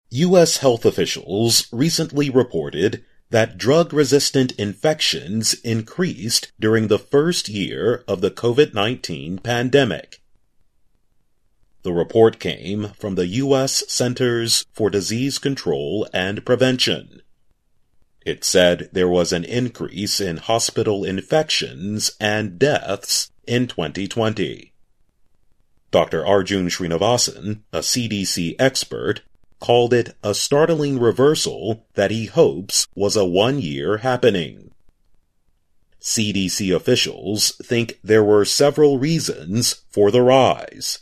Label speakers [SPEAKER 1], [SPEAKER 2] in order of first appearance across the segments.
[SPEAKER 1] U.S. health officials recently reported that drug-resistant infections increased during the first year of the COVID-19 pandemic. The report came from the U.S. Centers for Disease Control and Prevention. It said there was an increase in hospital infections and deaths in 2020. Dr. Arjun Srinivasan, a CDC expert, called it a startling reversal that he hopes was a one-year happening. CDC officials think there were several reasons for the rise.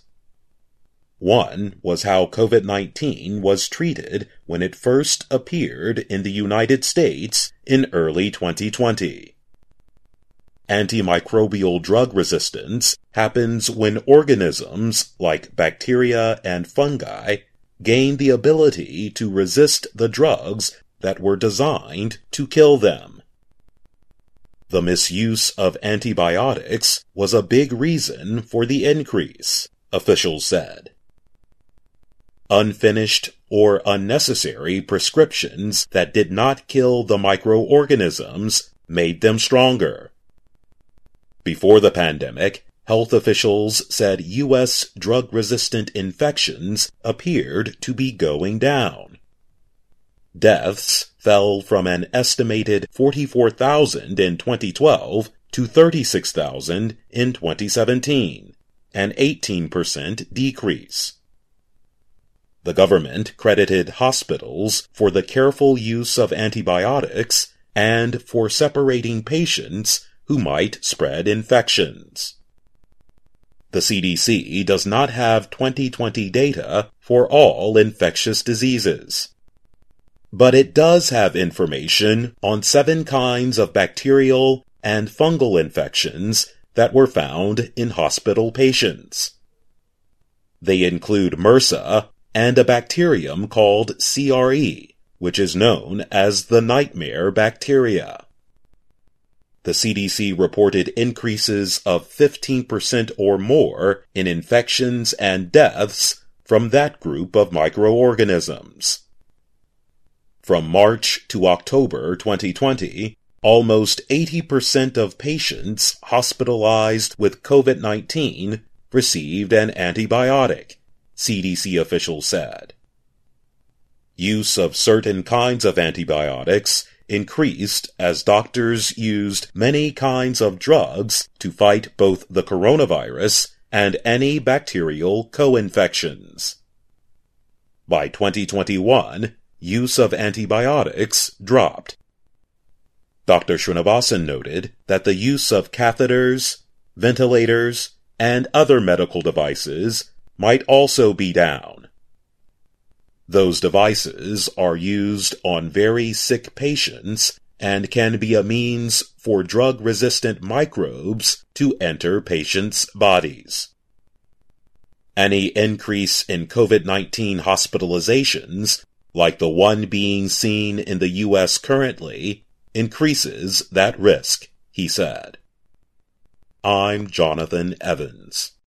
[SPEAKER 1] One was how COVID-19 was treated when it first appeared in the United States in early 2020. Antimicrobial drug resistance happens when organisms like bacteria and fungi gain the ability to resist the drugs that were designed to kill them. The misuse of antibiotics was a big reason for the increase, officials said. Unfinished or unnecessary prescriptions that did not kill the microorganisms made them stronger. Before the pandemic, health officials said U.S. drug-resistant infections appeared to be going down. Deaths fell from an estimated 44,000 in 2012 to 36,000 in 2017, an 18% decrease. The government credited hospitals for the careful use of antibiotics and for separating patients who might spread infections. The CDC does not have 2020 data for all infectious diseases. But it does have information on 7 kinds of bacterial and fungal infections that were found in hospital patients. They include MRSA and a bacterium called CRE, which is known as the nightmare bacteria. The CDC reported increases of 15% or more in infections and deaths from that group of microorganisms. From March to October 2020, almost 80% of patients hospitalized with COVID-19 received an antibiotic, CDC officials said. Use of certain kinds of antibiotics increased as doctors used many kinds of drugs to fight both the coronavirus and any bacterial co-infections. By 2021, use of antibiotics dropped. Dr. Srinivasan noted that the use of catheters, ventilators, and other medical devices might also be down. Those devices are used on very sick patients and can be a means for drug-resistant microbes to enter patients' bodies. Any increase in COVID-19 hospitalizations, like the one being seen in the U.S. currently, increases that risk, he said. I'm Jonathan Evans.